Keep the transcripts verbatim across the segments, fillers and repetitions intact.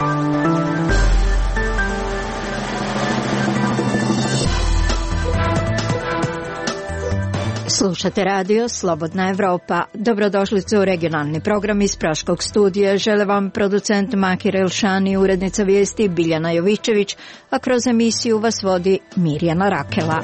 Slušate radio Slobodna Evropa. Dobrodošlice u regionalni program iz Praškog studija. Žele vam producent Makir Elšani, urednica vijesti Biljana Jovičević, a kroz emisiju vas vodi Mirjana Rakela.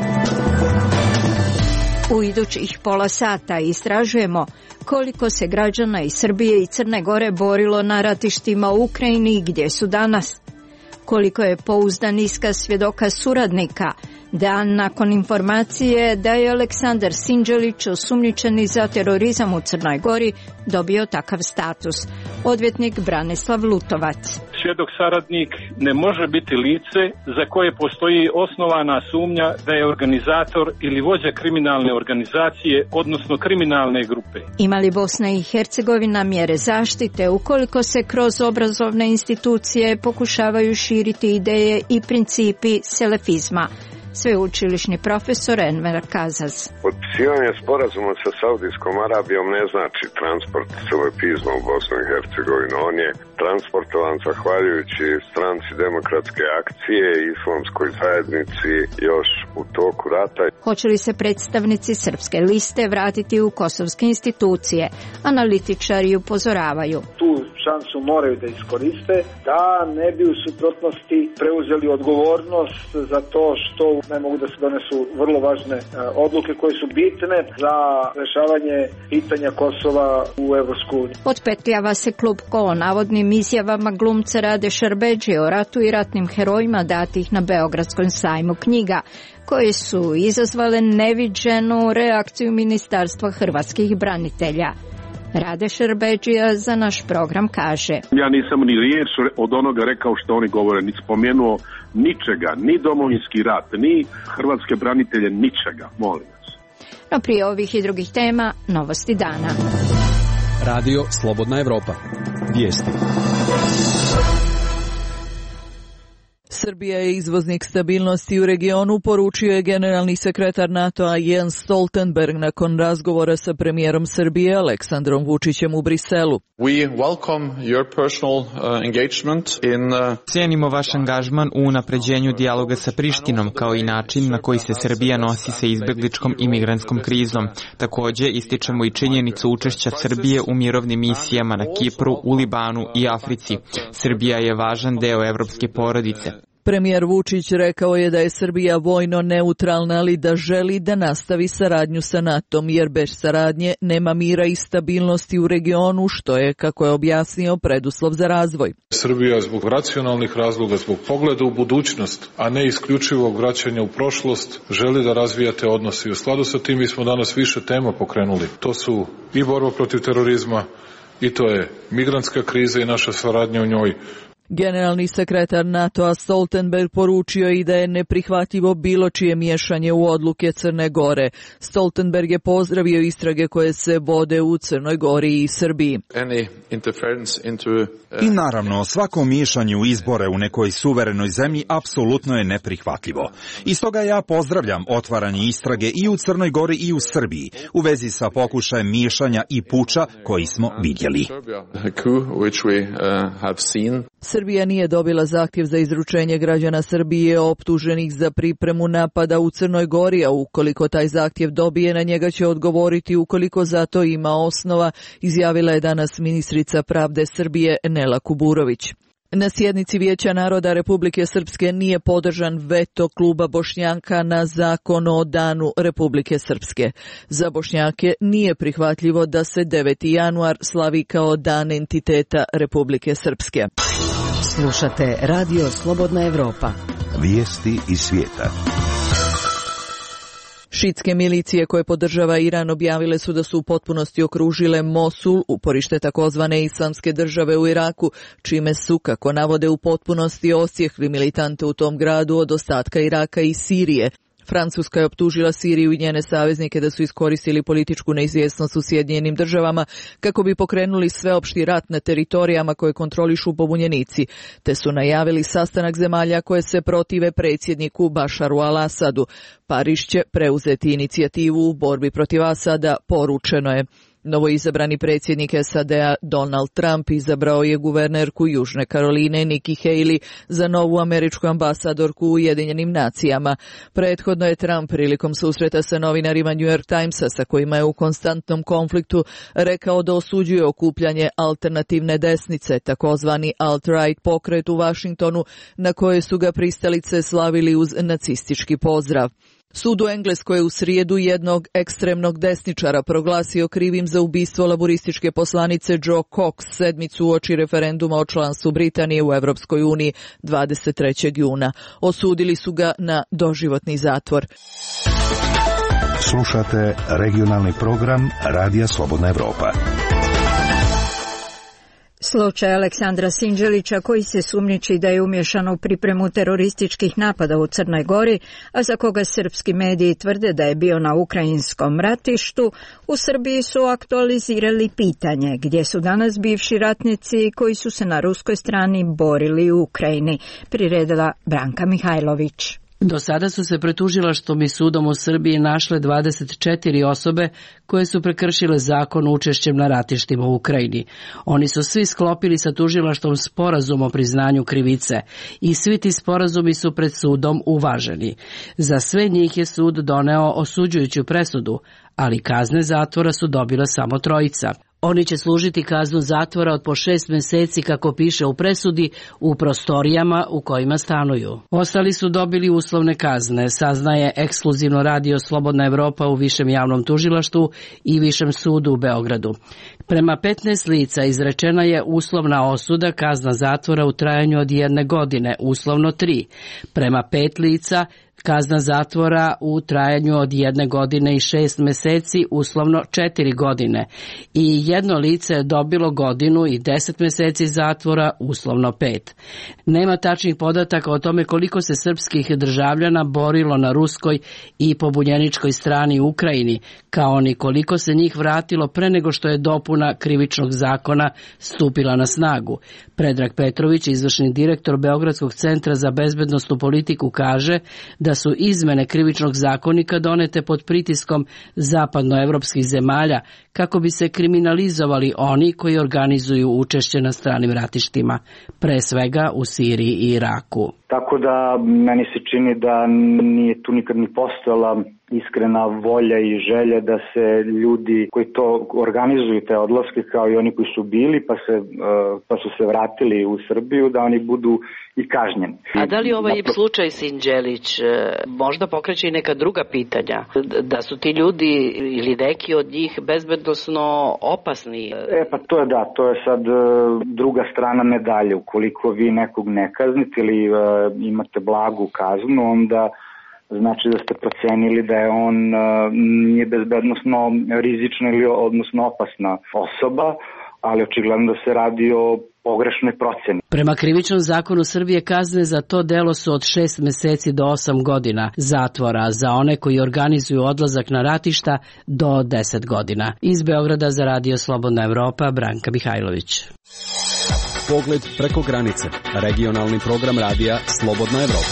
U idućih pola sata istražujemo koliko se građana iz Srbije i Crne Gore borilo na ratištima u Ukrajini i gdje su danas. Koliko je pouzdan iskaz svjedoka suradnika dan nakon informacije da je Aleksandar Sinđelić, osumnjičeni za terorizam u Crnoj Gori, dobio takav status. Odvjetnik Branislav Lutovac. Svjedok saradnik ne može biti lice za koje postoji osnovana sumnja da je organizator ili vođa kriminalne organizacije, odnosno kriminalne grupe. Ima li Bosna i Hercegovina mjere zaštite ukoliko se kroz obrazovne institucije pokušavaju širiti ideje i principi selefizma? Sveučilišni profesor Enver Kazaz. Potpisivanje sporazuma sa Saudijskom Arabijom ne znači transport selefizma u Bosnu i Hercegovinu. On je transportovan zahvaljujući stranci Demokratske akcije i islamskoj zajednici još u toku rata. Hoće li se predstavnici Srpske liste vratiti u kosovske institucije? Analitičari upozoravaju. Tu šansu moraju da iskoriste, da ne bi u suprotnosti preuzeli odgovornost za to što ne mogu da se donesu vrlo važne odluke koje su bitne za rešavanje pitanja Kosova u Evropsku uniju. Otpetljava se klub ko navodnim izjavama glumca Rade Šerbedžije o ratu i ratnim herojima datih na Beogradskom sajmu knjiga, koje su izazvale neviđenu reakciju Ministarstva hrvatskih branitelja. Rade Šerbedžija za naš program kaže: Ja nisam ni riječ od onoga rekao što oni govore, ni spomenuo ničega, ni domovinski rat, ni hrvatske branitelje, ničega, molim vas. No prije ovih i drugih tema, novosti dana. Radio Slobodna Evropa. Vijesti. Srbija je izvoznik stabilnosti u regionu, poručio je generalni sekretar NATO-a Jens Stoltenberg nakon razgovora sa premijerom Srbije Aleksandrom Vučićem u Briselu. We welcome your personal uh, engagement in uh... Cijenimo vaš angažman u unapređenju dijaloga sa Prištinom, kao i način na koji se Srbija nosi sa izbjegličkom i migrantskom krizom. Također ističemo i činjenicu učešća Srbije u mirovnim misijama na Kipru, u Libanu i Africi. Srbija je važan deo evropske porodice. Premijer Vučić rekao je da je Srbija vojno neutralna, ali da želi da nastavi saradnju sa NATO-om, jer bez saradnje nema mira i stabilnosti u regionu, što je, kako je objasnio, preduslov za razvoj. Srbija zbog racionalnih razloga, zbog pogleda u budućnost, a ne isključivog vraćanja u prošlost, želi da razvija te odnose. I u skladu sa tim mi smo danas više tema pokrenuli. To su i borba protiv terorizma, i to je migrantska kriza i naša saradnja u njoj. Generalni sekretar NATO-a Stoltenberg poručio i da je neprihvatljivo bilo čije miješanje u odluke Crne Gore. Stoltenberg je pozdravio istrage koje se vode u Crnoj Gori i Srbiji. Into, uh... I naravno, svako miješanje u izbore u nekoj suverenoj zemlji apsolutno je neprihvatljivo. I stoga ja pozdravljam otvaranje istrage i u Crnoj Gori i u Srbiji u vezi sa pokušajem miješanja i puča koji smo vidjeli. Srbija nije dobila zahtjev za izručenje građana Srbije optuženih za pripremu napada u Crnoj Gori, a ukoliko taj zahtjev dobije, na njega će odgovoriti ukoliko za to ima osnova, izjavila je danas ministrica pravde Srbije Nela Kuburović. Na sjednici Vijeća naroda Republike Srpske nije podržan veto kluba Bošnjaka na zakon o danu Republike Srpske. Za Bošnjake nije prihvatljivo da se deveti januar slavi kao dan entiteta Republike Srpske. Slušate Radio Slobodna Evropa. Vijesti iz svijeta. Šitske milicije koje podržava Iran objavile su da su u potpunosti okružile Mosul, uporište takozvane islamske države u Iraku, čime su, kako navode, u potpunosti osjekli militante u tom gradu od ostatka Iraka i Sirije. Francuska je optužila Siriju i njene saveznike da su iskoristili političku neizvjesnost u Sjedinjenim državama kako bi pokrenuli sveopšti rat na teritorijama koje kontrolišu pobunjenici, te su najavili sastanak zemalja koje se protive predsjedniku Bašaru al-Asadu. Pariz će preuzeti inicijativu u borbi protiv Asada, poručeno je. Novoizabrani predsjednik S A D-a Donald Trump izabrao je guvernerku Južne Karoline Nikki Haley za novu američku ambasadorku u Ujedinjenim nacijama. Prethodno je Trump prilikom susreta sa novinarima New York Timesa, sa kojima je u konstantnom konfliktu, rekao da osuđuje okupljanje alternativne desnice, takozvani alt-right pokret u Vašingtonu, na koje su ga pristalice slavili uz nacistički pozdrav. Sud u Engleskoj je u srijedu jednog ekstremnog desničara proglasio krivim za ubistvo laburističke poslanice Jo Cox sedmicu uoči referenduma o članstvu Britanije u Evropskoj uniji dvadeset trećeg juna. Osudili su ga na doživotni zatvor. Slušate regionalni program Radija Slobodna Evropa. Slučaj Aleksandra Sinđelića, koji se sumnjiči da je umješan u pripremu terorističkih napada u Crnoj Gori, a za koga srpski mediji tvrde da je bio na ukrajinskom ratištu, u Srbiji su aktualizirali pitanje gdje su danas bivši ratnici koji su se na ruskoj strani borili u Ukrajini, priredila Branka Mihajlović. Do sada su se pred tužilaštvom i sudom u Srbiji našle dvadeset četiri osobe koje su prekršile zakon učešćem na ratištima u Ukrajini. Oni su svi sklopili sa tužilaštvom sporazum o priznanju krivice i svi ti sporazumi su pred sudom uvaženi. Za sve njih je sud doneo osuđujuću presudu, ali kazne zatvora su dobila samo trojica. Oni će služiti kaznu zatvora od po šest mjeseci, kako piše u presudi, u prostorijama u kojima stanuju. Ostali su dobili uslovne kazne, saznaje ekskluzivno Radio Slobodna Evropa u Višem javnom tužilaštvu i Višem sudu u Beogradu. Prema petnaest lica izrečena je uslovna osuda, kazna zatvora u trajanju od jedne godine, uslovno tri. Prema pet lica kazna zatvora u trajanju od jedne godine i šest mjeseci, uslovno četiri godine. I jedno lice je dobilo godinu i deset mjeseci zatvora, uslovno pet. Nema tačnih podataka o tome koliko se srpskih državljana borilo na ruskoj i pobunjeničkoj strani u Ukrajini, kao ni koliko se njih vratilo pre nego što je dopuna krivičnog zakona stupila na snagu. Predrag Petrović, izvršni direktor Beogradskog centra za bezbednosnu politiku, kaže da su izmene krivičnog zakonika donete pod pritiskom zapadnoevropskih zemalja kako bi se kriminalizovali oni koji organizuju učešće na stranim ratištima, pre svega u Siriji i Iraku. Tako da meni se čini da nije tu nikad ni postojala iskrena volja i želja da se ljudi koji to organizuju, te odlaske, kao i oni koji su bili pa, se, pa su se vratili u Srbiju, da oni budu i kažnjeni. A da li ovaj Napro... slučaj Sinđelić možda pokreće i neka druga pitanja? Da su ti ljudi ili neki od njih bezbednosno opasni? E pa to je da, to je sad druga strana medalje. Ukoliko vi nekog ne kaznite ili uh, imate blagu kaznu, onda znači da ste procenili da je on uh, nije bezbednosno rizična ili odnosno opasna osoba, ali očigledno da se radi o pogrešnoj proceni. Prema krivičnom zakonu Srbije kazne za to delo su od šest mjeseci do osam godina zatvora, za one koji organizuju odlazak na ratišta do deset godina. Iz Beograda za Radio Slobodna Evropa, Branka Mihajlović. Pogled preko granice. Regionalni program Radija Slobodna Evropa.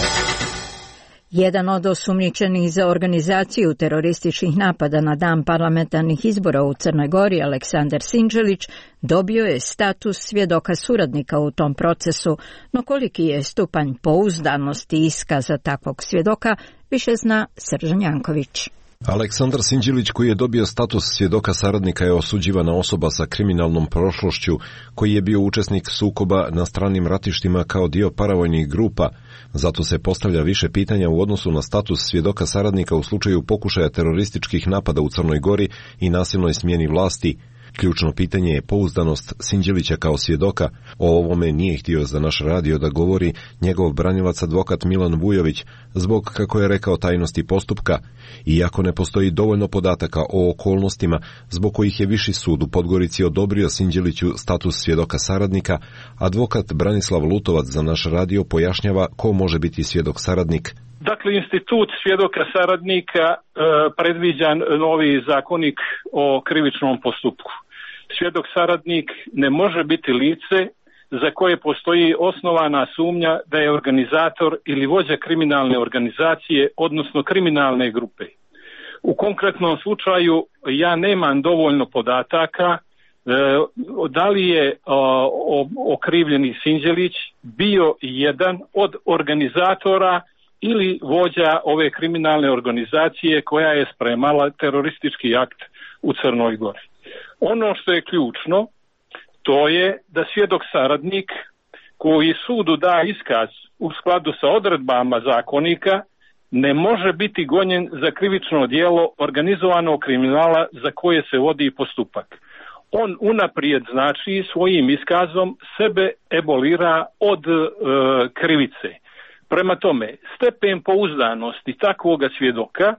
Jedan od osumnjičenih za organizaciju terorističkih napada na dan parlamentarnih izbora u Crnoj Gori, Aleksandar Sinđelić, dobio je status svjedoka suradnika u tom procesu, no koliki je stupanj pouzdanosti iskaza takvog svjedoka, više zna Srđan Janković. Aleksandar Sinđelić, koji je dobio status svjedoka saradnika, je osuđivana osoba sa kriminalnom prošlošću, koji je bio učesnik sukoba na stranim ratištima kao dio paravojnih grupa. Zato se postavlja više pitanja u odnosu na status svjedoka saradnika u slučaju pokušaja terorističkih napada u Crnoj Gori i nasilnoj smjeni vlasti. Ključno pitanje je pouzdanost Sinđelića kao svjedoka. O ovome nije htio za naš radio da govori njegov branilac advokat Milan Vujović, zbog, kako je rekao, tajnosti postupka. Iako ne postoji dovoljno podataka o okolnostima zbog kojih je Viši sud u Podgorici odobrio Sinđeliću status svjedoka saradnika, advokat Branislav Lutovac za naš radio pojašnjava ko može biti svjedok saradnik. Dakle, institut svjedoka saradnika e, predviđa novi zakonik o krivičnom postupku. Svjedok saradnik ne može biti lice za koje postoji osnovana sumnja da je organizator ili vođa kriminalne organizacije, odnosno kriminalne grupe. U konkretnom slučaju ja nemam dovoljno podataka da li je okrivljeni Sinđelić bio jedan od organizatora ili vođa ove kriminalne organizacije koja je spremala teroristički akt u Crnoj Gori. Ono što je ključno, to je da svjedok saradnik koji sudu da iskaz u skladu sa odredbama zakonika ne može biti gonjen za krivično djelo organizovanog kriminala za koje se vodi postupak. On unaprijed, znači, svojim iskazom sebe ebolira od e, krivice. Prema tome, stepen pouzdanosti takvoga svjedoka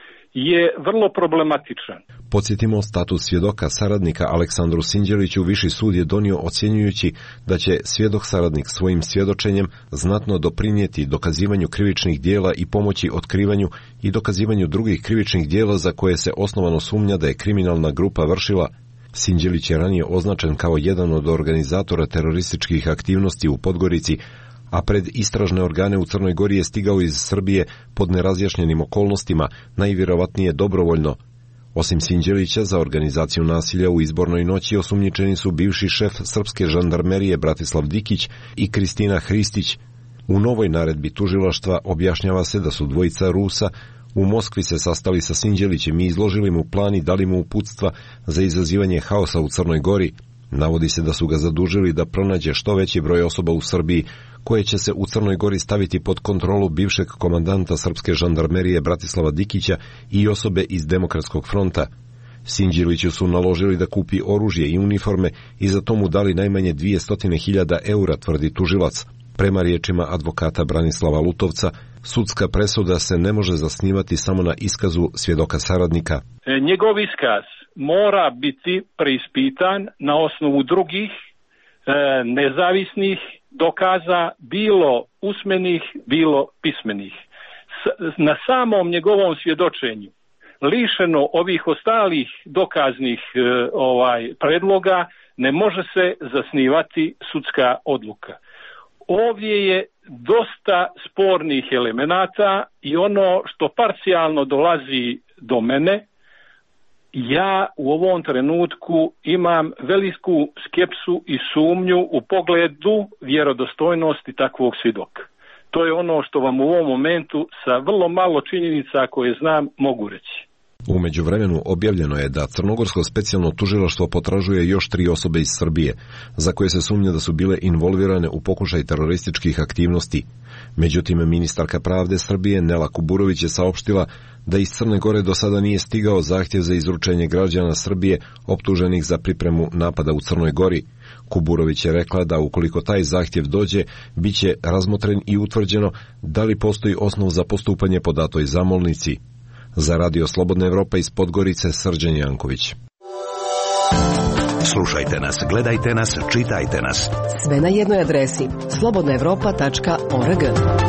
je vrlo problematičan. Podsjetimo, status svjedoka saradnika Aleksandru Sinđeliću Viši sud je donio ocjenjujući da će svjedok saradnik svojim svjedočenjem znatno doprinijeti dokazivanju krivičnih djela i pomoći otkrivanju i dokazivanju drugih krivičnih djela za koje se osnovano sumnja da je kriminalna grupa vršila. Sinđelić je ranije označen kao jedan od organizatora terorističkih aktivnosti u Podgorici, a pred istražne organe u Crnoj Gori je stigao iz Srbije pod nerazjašnjenim okolnostima, najvjerovatnije dobrovoljno. Osim Sinđelića, za organizaciju nasilja u izbornoj noći osumnjičeni su bivši šef srpske žandarmerije Bratislav Dikić i Kristina Hristić. U novoj naredbi tužilaštva objašnjava se da su dvojica Rusa u Moskvi se sastali sa Sinđelićem i izložili mu plan i dali mu uputstva za izazivanje haosa u Crnoj Gori. Navodi se da su ga zadužili da pronađe što veći broj osoba u Srbiji koje će se u Crnoj Gori staviti pod kontrolu bivšeg komandanta srpske žandarmerije Bratislava Dikića i osobe iz Demokratskog fronta. Sinđeliću su naložili da kupi oružje i uniforme i za to mu dali najmanje dvjesto hiljada eura, tvrdi tužilac. Prema riječima advokata Branislava Lutovca, sudska presuda se ne može zasnivati samo na iskazu svjedoka saradnika. Njegov iskaz mora biti preispitan na osnovu drugih e, nezavisnih dokaza, bilo usmenih, bilo pismenih. S, na samom njegovom svjedočenju, lišeno ovih ostalih dokaznih e, ovaj predloga, ne može se zasnivati sudska odluka. Ovdje je dosta spornih elemenata i ono što parcijalno dolazi do mene, ja u ovom trenutku imam veliku skepsu i sumnju u pogledu vjerodostojnosti takvog svjedoka. To je ono što vam u ovom momentu sa vrlo malo činjenica koje znam mogu reći. U međuvremenu objavljeno je da Crnogorsko specijalno tužilaštvo potražuje još tri osobe iz Srbije, za koje se sumnja da su bile involvirane u pokušaj terorističkih aktivnosti. Međutim, ministarka pravde Srbije Nela Kuburović je saopštila da iz Crne Gore do sada nije stigao zahtjev za izručenje građana Srbije optuženih za pripremu napada u Crnoj Gori. Kuburović je rekla da ukoliko taj zahtjev dođe, bit će razmotren i utvrđeno da li postoji osnov za postupanje po datoj zamolnici. Za Radio Slobodna Evropa iz Podgorice, Srđan Janković. Slušajte nas, gledajte nas, čitajte nas. Sve na jednoj adresi slobodna evropa tačka org.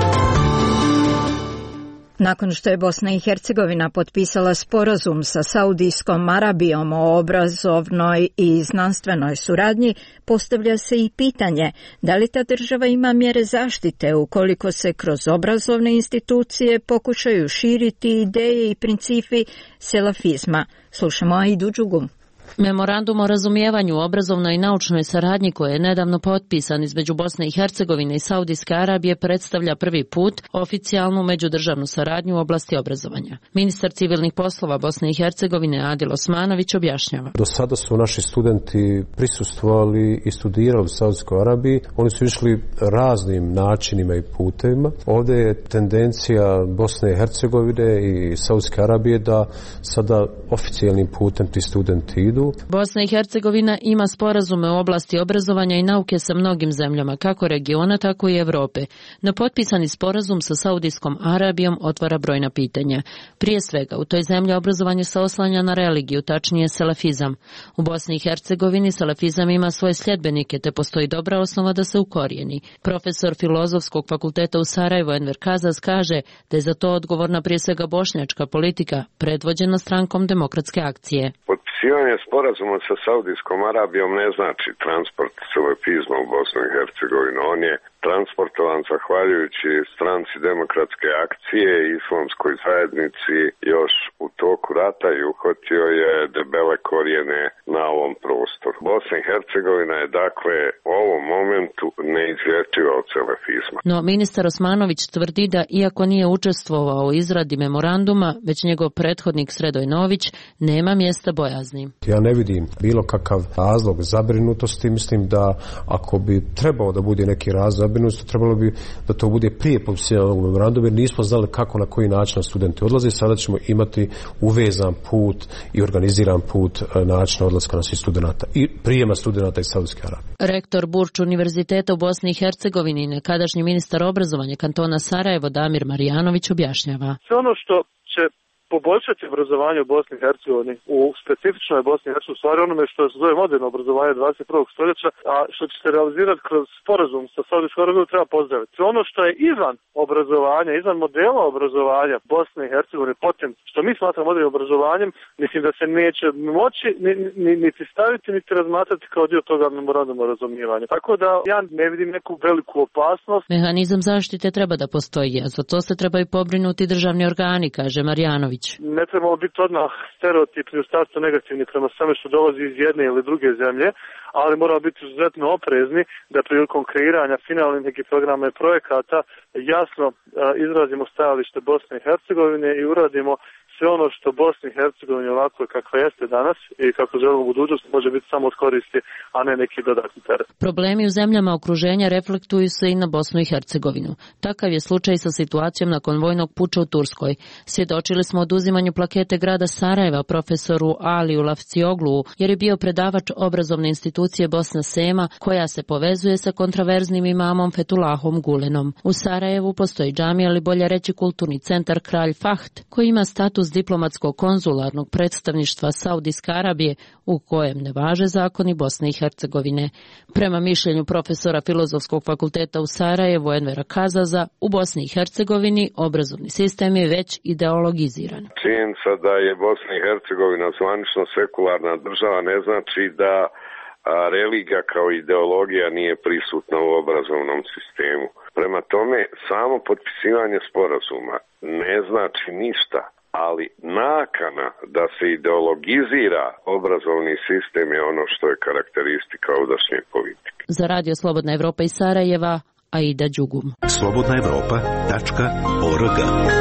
Nakon što je Bosna i Hercegovina potpisala sporazum sa Saudijskom Arabijom o obrazovnoj i znanstvenoj suradnji, postavlja se i pitanje da li ta država ima mjere zaštite ukoliko se kroz obrazovne institucije pokušaju širiti ideje i principi selafizma. Slušamo Aidu Đugum. Memorandum o razumijevanju u obrazovnoj i naučnoj saradnji koji je nedavno potpisan između Bosne i Hercegovine i Saudijske Arabije predstavlja prvi put oficijalnu međudržavnu saradnju u oblasti obrazovanja. Ministar civilnih poslova Bosne i Hercegovine Adil Osmanović objašnjava. Do sada su naši studenti prisustvovali i studirali u Saudijskoj Arabiji. Oni su išli raznim načinima i putevima. Ovdje je tendencija Bosne i Hercegovine i Saudijske Arabije da sada oficijalnim putem ti studenti idu. Bosna i Hercegovina ima sporazume u oblasti obrazovanja i nauke sa mnogim zemljama, kako regiona, tako i Evrope. No potpisani sporazum sa Saudijskom Arabijom otvara brojna pitanja. Prije svega, u toj zemlji obrazovanje se oslanja na religiju, tačnije selafizam. U Bosni i Hercegovini selafizam ima svoje sljedbenike, te postoji dobra osnova da se ukorijeni. Profesor Filozofskog fakulteta u Sarajevu Enver Kazas kaže da je za to odgovorna prije svega bošnjačka politika, predvođena strankom Demokratske akcije. Potpisivanje sporazuma sa Saudijskom Arabijom ne znači transport selefizma u Bosnu i Hercegovinu. On je transportovan zahvaljujući stranci demokratske akcije i islamskoj zajednici još u toku rata i uhvatio je debele korijene na ovom prostoru. Bosna i Hercegovina je dakle u ovom momentu neizlječiva od selefizma. No ministar Osmanović tvrdi da iako nije učestvovao u izradi memoranduma, već njegov prethodnik Sredoj Nović, nema mjesta bojazni. Ja ne vidim bilo kakav razlog zabrinutosti. Mislim da ako bi trebao da bude neki razlog zabrinutosti, trebalo bi da to bude prije potpisivanja ovog memoranduma, jer nismo znali kako, na koji način studenti odlaze. Sada ćemo imati uvezan put i organiziran put načina odlaska naših studenata i prijema studenata iz Saudijske Arabije. Rektor Burč univerziteta u Bosni i Hercegovini i nekadašnji ministar obrazovanja kantona Sarajevo Damir Marjanović objašnjava. Sve ono što će poboljšati obrazovanje u Bosni i Hercegovini, u specifičnoj Bosni i Hercegovini, u stvari onome što se zove moderno obrazovanje dvadeset prvog stoljeća, a što će se realizirati kroz sporazum sa Saudijskom Arabijom, treba pozdraviti. Ono što je izvan obrazovanja, izvan modela obrazovanja Bosne i Hercegovine, potem što mi smatramo modernim obrazovanjem, mislim da se neće moći ni, ni, niti staviti, niti razmatrati kao dio toga memoranduma o razumijevanju. Tako da ja ne vidim neku veliku opasnost. Mehanizam zaštite treba da postoji, a za to se trebaju pobrinuti državni organi, kaže Marjanović. Ne trebamo biti odmah stereotipni u startu negativni prema svemu što dolazi iz jedne ili druge zemlje, ali moramo biti izuzetno oprezni da prilikom kreiranja finalnih nekih programa i projekata jasno izrazimo stajalište Bosne i Hercegovine i uradimo sve ono što Bosni i Hercegovini ovako kakva jeste danas i kako želimo u budućnosti može biti samo od koristi, a ne neki dodatni teret. Problemi u zemljama okruženja reflektuju se i na Bosnu i Hercegovinu. Takav je slučaj sa situacijom nakon vojnog puča u Turskoj. Svjedočili smo oduzimanju plakete grada Sarajeva profesoru Aliju Lafcioglu, jer je bio predavač obrazovne institucije Bosna Sema, koja se povezuje sa kontraverznim imamom Fetulahom Gulenom. U Sarajevu postoji džamija, ali bolje reći kulturni centar Kralj Fahd, koji ima status diplomatsko-konzularnog predstavništva Saudijske Arabije, u kojem ne važe zakoni Bosne i Hercegovine. Prema mišljenju profesora Filozofskog fakulteta u Sarajevu Envera Kazaza, u Bosni i Hercegovini obrazovni sistem je već ideologiziran. Činjenica da je Bosna i Hercegovina zvanično sekularna država ne znači da a, religija kao ideologija nije prisutna u obrazovnom sistemu. Prema tome, samo potpisivanje sporazuma ne znači ništa, ali nakana da se ideologizira obrazovni sistem je ono što je karakteristika ovdašnje politike. Za Radio Slobodna Evropa iz Sarajeva, Aida Đugum. slobodna evropa tačka org.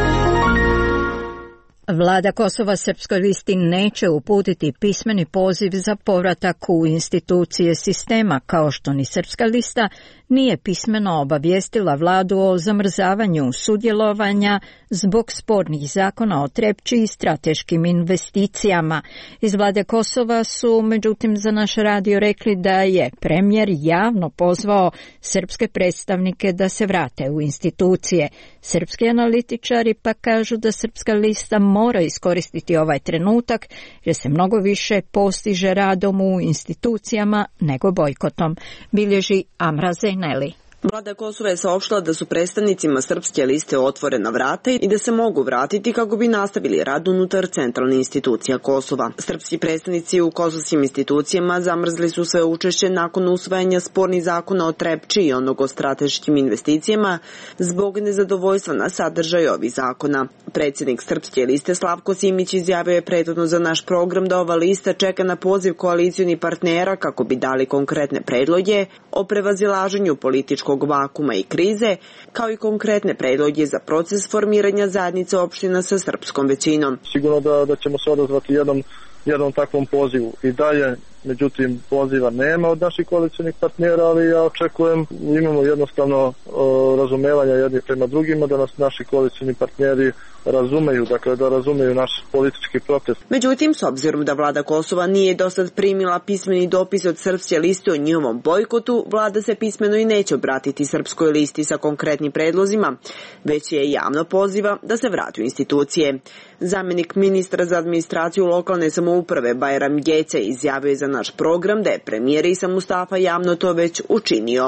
Vlada Kosova Srpskoj listi neće uputiti pismeni poziv za povratak u institucije sistema, kao što ni Srpska lista nije pismeno obavijestila vladu o zamrzavanju sudjelovanja zbog spornih zakona o Trepči i strateškim investicijama. Iz vlade Kosova su, međutim, za naš radio rekli da je premijer javno pozvao srpske predstavnike da se vrate u institucije. Srpski analitičari pa kažu da Srpska lista mora iskoristiti ovaj trenutak jer se mnogo više postiže radom u institucijama nego bojkotom, bilježi Amra Zeyneli. Vlada Kosova je saopštila da su predstavnicima Srpske liste otvorena vrata i da se mogu vratiti kako bi nastavili rad unutar centralne institucija Kosova. Srpski predstavnici u kosovskim institucijama zamrzli su sve učešće nakon usvajanja spornih zakona o Trepči i onog o strateškim investicijama zbog nezadovoljstva na sadržaj ovih zakona. Predsjednik Srpske liste Slavko Simić izjavio je prethodno za naš program da ova lista čeka na poziv koalicijnih partnera kako bi dali konkretne predloge o prevazilaženju političkog vakuma i krize, kao i konkretne predloge za proces formiranja zajednice opština sa srpskom većinom. Sigurno da, da ćemo se odazvati jednom, jednom takvom pozivu. I dalje, međutim, poziva nema od naših koalicijnih partnera, ali ja očekujem, imamo jednostavno o, razumevanja jedni prema drugima, da nas naši koalicijni partneri razumeju, dakle da razumeju naš politički protest. Međutim, s obzirom da vlada Kosova nije do sad primila pismeni dopis od Srpske liste o njihovom bojkotu, vlada se pismeno i neće obratiti Srpskoj listi sa konkretnim predlozima, već je javno poziva da se vrati u institucije. Zamjenik ministra za administraciju lokalne samouprave Bajram Gece izjavio je za naš program da je premijer Isa Mustafa javno to već učinio.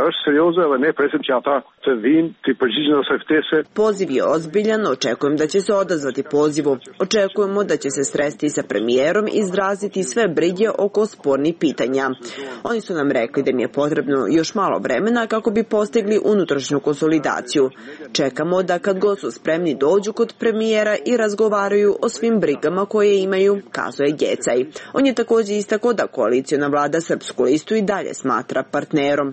Poziv je ozbiljan, očekujem da će se odazvati pozivu. Očekujemo da će se sresti sa premijerom i izraziti sve brige oko spornih pitanja. Oni su nam rekli da im je potrebno još malo vremena kako bi postigli unutrašnju konsolidaciju. Čekamo da kad god su spremni dođu kod premijera i razgovaraju o svim brigama koje imaju, kazuje Gecaj. On je također istakao da koalicijona vlada Srpsku listu i dalje smatra partnerom.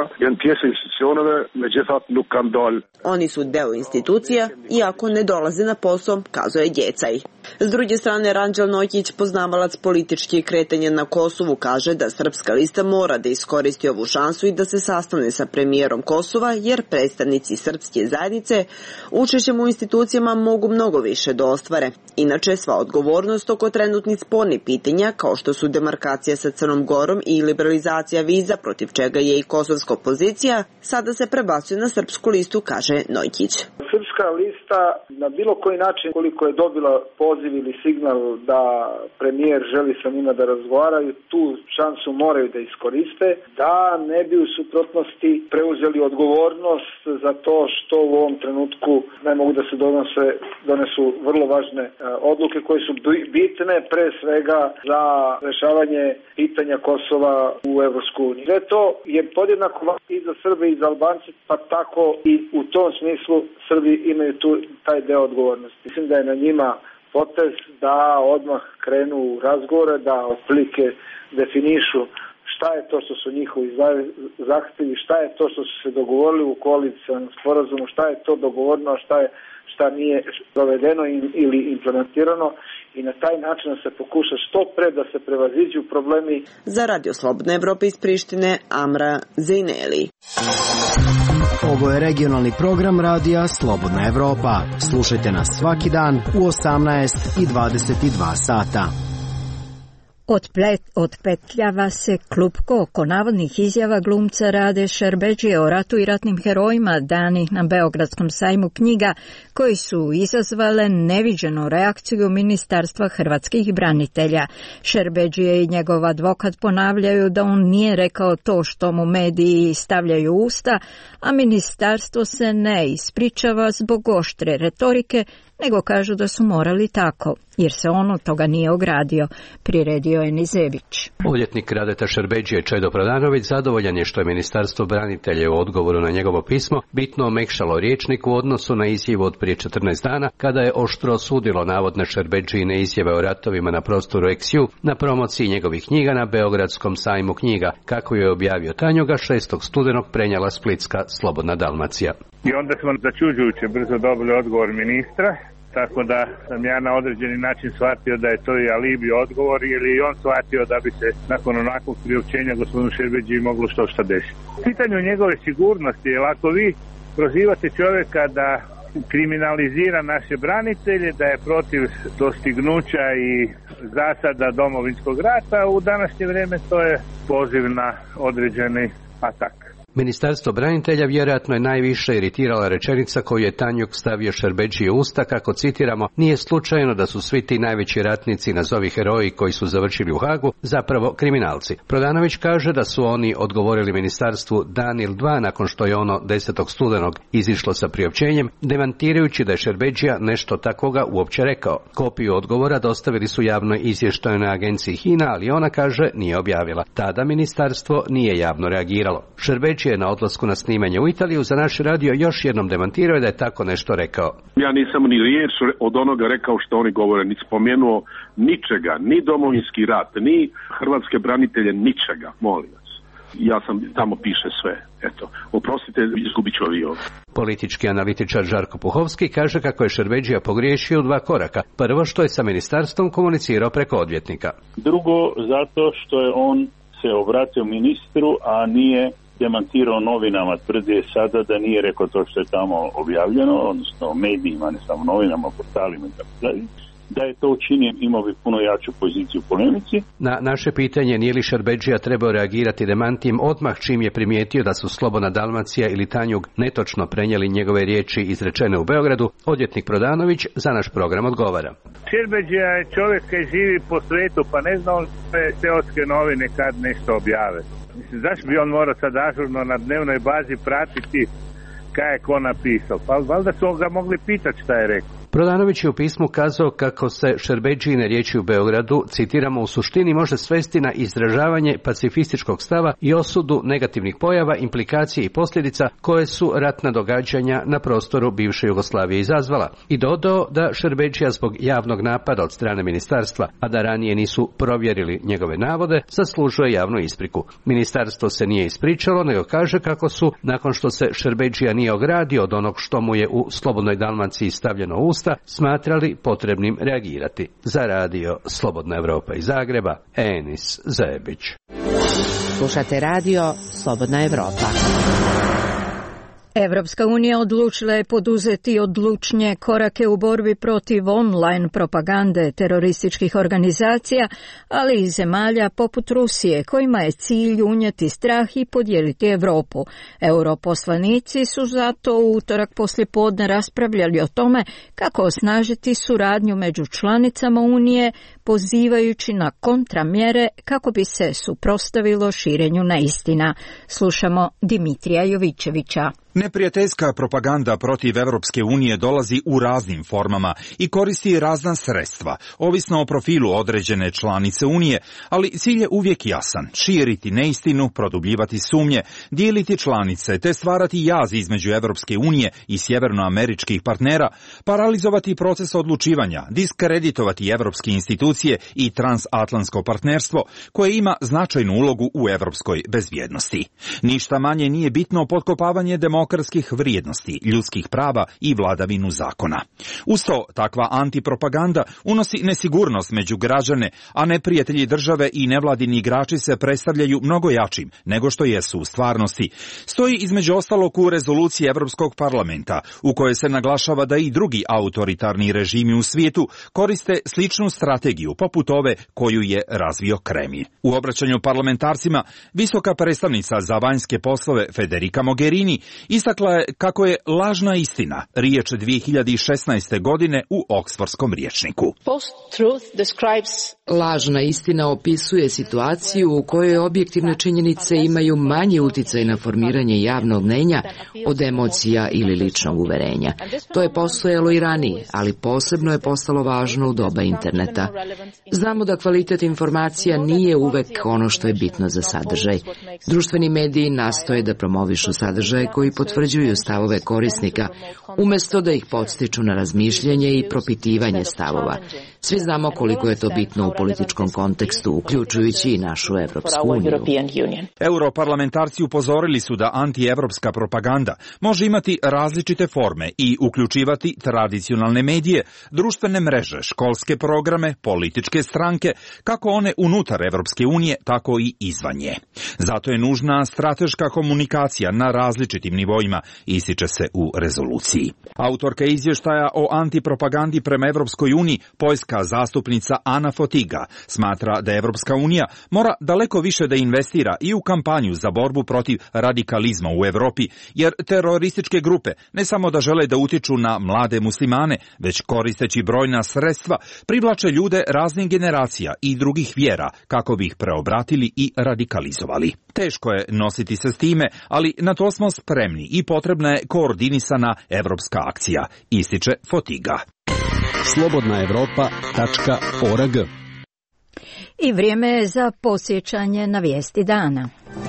Oni su deo institucija, iako ne dolaze na posao, kazuje Gecaj. S druge strane, Ranđel Nokić, poznavalac političkih kretanja na Kosovu, kaže da Srpska lista mora da iskoristi ovu šansu i da se sastane sa premijerom Kosova, jer predstavnici srpske zajednice učešćem u institucijama mogu mnogo više da ostvare. Inače, sva odgovornost oko trenutnih spornih pitanja, kao što su demarkacija sa Crnom Gorom i liberalizacija viza, protiv čega je i kosovska opozicija, sada se prebacuje na Srpsku listu, kaže Nokić. Srpska lista na bilo koji način, koliko je dobila poziv ili signal da premijer želi sa njima da razgovaraju, tu šansu moraju da iskoriste, da ne bi u suprotnosti preuzeli odgovornost za to što u ovom trenutku ne mogu da se donose, donesu vrlo važne odluke koje su bitne pre svega za rešavanje pitanja Kosova u Evropsku uniju. Sve to je podjednako i za Srbe i za Albance, pa tako i u tom smislu Srbi imaju tu taj deo odgovornosti. Mislim da je na njima potez da odmah krenu u razgovore, da otprilike definišu šta je to što su njihovi zahtjevi, šta je to što su se dogovorili u koalicionom sporazumu, šta je to dogovorno, šta je šta nije provedeno ili implementirano i na taj način se pokuša što pre da se prevaziđu problemi. Za Radio Slobodna Evropa iz Prištine, Amra Zejneli. Ovo je regionalni program Radija Slobodna Evropa. Slušajte nas svaki dan u osamnaest i dvadeset dva sata. Otplet, otpetljava se klupko oko navodnih izjava glumca Rade Šerbedžije o ratu i ratnim herojima danih na Beogradskom sajmu knjiga, koji su izazvale neviđenu reakciju Ministarstva hrvatskih branitelja. Šerbedžije i njegov advokat ponavljaju da on nije rekao to što mu mediji stavljaju u usta, a ministarstvo se ne ispričava zbog oštre retorike, nego kažu da su morali tako, jer se on od toga nije ogradio, priredio je Nizević. Odvjetnik Radeta Šerbedžije Čedo Prodanović zadovoljan je što je Ministarstvo branitelja u odgovoru na njegovo pismo bitno omekšalo rječnik u odnosu na izjavu od prije četrnaest dana, kada je oštro osudilo navodne Šerbedžijine izjave o ratovima na prostoru Eksiju na promociji njegovih knjiga na Beogradskom sajmu knjiga, kako je objavio Tanjuga šestog studenog prenijela splitska Slobodna Dalmacija. I onda smo začuđujuće brzo dobili odgovor ministra, tako da sam ja na određeni način shvatio da je to i alibi odgovor, ili i on shvatio da bi se nakon onakvog priopćenja gospodinu Šerbedžiji moglo što šta desiti. Pitanju njegove sigurnosti, jer ako vi prozivate čovjeka da kriminalizira naše branitelje, da je protiv dostignuća i zasada Domovinskog rata, u današnje vrijeme to je poziv na određeni atak. Ministarstvo branitelja vjerojatno je najviše iritirala rečenica koju je Tanjuk stavio Šerbedžiji u usta, kako citiramo, nije slučajno da su svi ti najveći ratnici, nazovi heroji koji su završili u Hagu, zapravo kriminalci. Prodanović kaže da su oni odgovorili ministarstvu dan ili dva nakon što je ono desetog studenog izišlo sa priopćenjem, demantirajući da je Šerbedžija nešto takvoga uopće rekao. Kopiju odgovora dostavili su javnoj izvještajnoj agenciji HINA, ali ona kaže nije objavila. Tada ministarstvo nije javno reagiralo. Šerbedžija je na odlasku na snimanje u Italiju za naš radio još jednom demantirao da je tako nešto rekao. Ja nisam ni riječ od onoga rekao što oni govore, ni spomenuo ničega, ni domovinski rat, ni hrvatske branitelje, ničega, molim vas. Ja sam, tamo piše sve. Eto, oprostite, izgubit ću avion. Politički analitičar Žarko Puhovski kaže kako je Šerbedžija pogriješio u dva koraka. Prvo, što je sa ministarstvom komunicirao preko odvjetnika. Drugo, zato što je on se obratio ministru, a nije demantirao novinama, tvrdi sada da nije rekao to što je tamo objavljeno, odnosno medijima, ne samo novinama, portalima i tako dalje. Da je to učinio, imao bi puno jaču poziciju u polemici. Na naše pitanje nije li Šerbedžija trebao reagirati demantijem odmah čim je primijetio da su Slobodna Dalmacija ili Tanjug netočno prenijeli njegove riječi izrečene u Beogradu, odvjetnik Prodanović za naš program odgovara. Šerbedžija je čovjek koji živi po svetu, pa ne zna on sve seoske novine kad nešto objave. Mislim, zašto bi on morao sad ažurno na dnevnoj bazi pratiti kaj je ko napisao? Pa valjda su ga mogli pitati šta je rekao. Prodanović je u pismu kazao kako se Šerbedžijine riječi u Beogradu, citiramo, u suštini može svesti na izražavanje pacifističkog stava i osudu negativnih pojava, implikacije i posljedica koje su ratna događanja na prostoru bivše Jugoslavije izazvala. I dodao da Šerbedžija zbog javnog napada od strane ministarstva, a da ranije nisu provjerili njegove navode, zaslužuje javnu ispriku. Ministarstvo se nije ispričalo, nego kaže kako su, nakon što se Šerbedžija nije ogradio od onog što mu je u Slobodnoj Dalmaciji stavljeno u usta, smatrali potrebnim reagirati. Za radio Slobodna Evropa iz Zagreba, Enis Zebić. Slušate radio Slobodna Evropa. Evropska unija odlučila je poduzeti odlučnije korake u borbi protiv online propagande terorističkih organizacija, ali i zemalja poput Rusije, kojima je cilj unijeti strah i podijeliti Europu. Europoslanici su zato u utorak poslijepodne raspravljali o tome kako osnažiti suradnju među članicama Unije, pozivajući na kontramjere kako bi se suprotstavilo širenju neistina. Slušamo Dimitrija Jovićevića. Neprijateljska propaganda protiv Evropske unije dolazi u raznim formama i koristi razna sredstva, ovisno o profilu određene članice Unije, ali cilj je uvijek jasan: širiti neistinu, produbljivati sumnje, dijeliti članice te stvarati jaz između Evropske unije i sjevernoameričkih partnera, paralizovati proces odlučivanja, diskreditovati evropske institucije i transatlantsko partnerstvo koje ima značajnu ulogu u evropskoj bezbjednosti. Ništa manje nije bitno potkopavanje demokratskih vrijednosti, ljudskih prava i vladavinu zakona. Usto, takva antipropaganda unosi nesigurnost među građane, a neprijatelji države i nevladini igrači se predstavljaju mnogo jačim nego što jesu u stvarnosti. Stoji između ostalog u rezoluciji Evropskog parlamenta, u kojoj se naglašava da i drugi autoritarni režimi u svijetu koriste sličnu strategiju poput ove koju je razvio Kremlj. U obraćanju parlamentarcima visoka predstavnica za vanjske poslove Federica Mogherini istakla je kako je lažna istina riječ dvije hiljade šesnaeste. godine u Oksfordskom rječniku. Lažna istina opisuje situaciju u kojoj objektivne činjenice imaju manji uticaj na formiranje javnog mnjenja od emocija ili ličnog uverenja. To je postojalo i ranije, ali posebno je postalo važno u doba interneta. Znamo da kvalitet informacija nije uvek ono što je bitno za sadržaj. Društveni mediji nastoje da promovišu sadržaje koji potvrđuju stavove korisnika, umjesto da ih podstiču na razmišljanje i propitivanje stavova. Svi znamo koliko je to bitno u političkom kontekstu, uključujući i našu Evropsku uniju. Europarlamentarci upozorili su da antievropska propaganda može imati različite forme i uključivati tradicionalne medije, društvene mreže, školske programe, političke stranke, kako one unutar Evropske unije, tako i izvan nje. Zato je nužna strateška komunikacija na različitim nivoima, ističe se u rezoluciji. Autorka izvještaja o antipropagandi prema Evropskoj uniji, poljska zastupnica Ana Fotiga, smatra da Evropska unija mora daleko više da investira i u kampanju za borbu protiv radikalizma u Europi, jer terorističke grupe ne samo da žele da utiču na mlade muslimane, već koristeći brojna sredstva privlače ljude raznih generacija i drugih vjera kako bi ih preobratili i radikalizovali. Teško je nositi se s time, ali na to smo spremni i potrebna je koordinisana evropska akcija, ističe Fotiga. slobodna evropa tačka org. I vrijeme je za posjećanje na vijesti dana.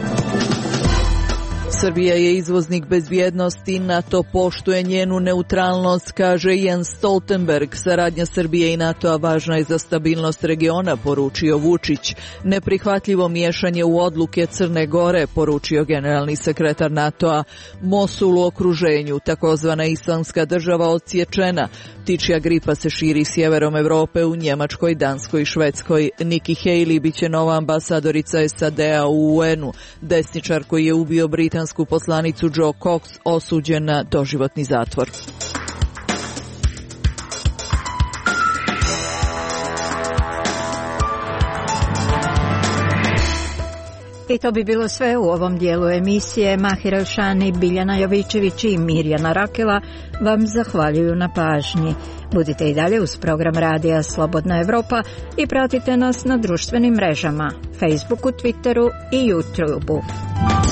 Srbija je izvoznik bezbjednosti, NATO poštuje njenu neutralnost, kaže Jens Stoltenberg. Saradnja Srbije i NATO-a važna je za stabilnost regiona, poručio Vučić. Neprihvatljivo miješanje u odluke Crne Gore, poručio generalni sekretar NATO-a. Mosul u okruženju, takozvana islamska država odsječena. Ptičja gripa se širi sjeverom Europe, u Njemačkoj, Danskoj i Švedskoj. Nikki Haley biće nova ambasadorica S A D-a u U N-u. Desničar koji je ubio britansku poslanicu Joe Cox osuđen na doživotni zatvor. I to bi bilo sve u ovom dijelu emisije. Mahir Elšani, Biljana Jovičević i Mirjana Rakela vam zahvaljuju na pažnji. Budite i dalje uz program Radija Slobodna Evropa i pratite nas na društvenim mrežama, Facebooku, Twitteru i YouTubeu.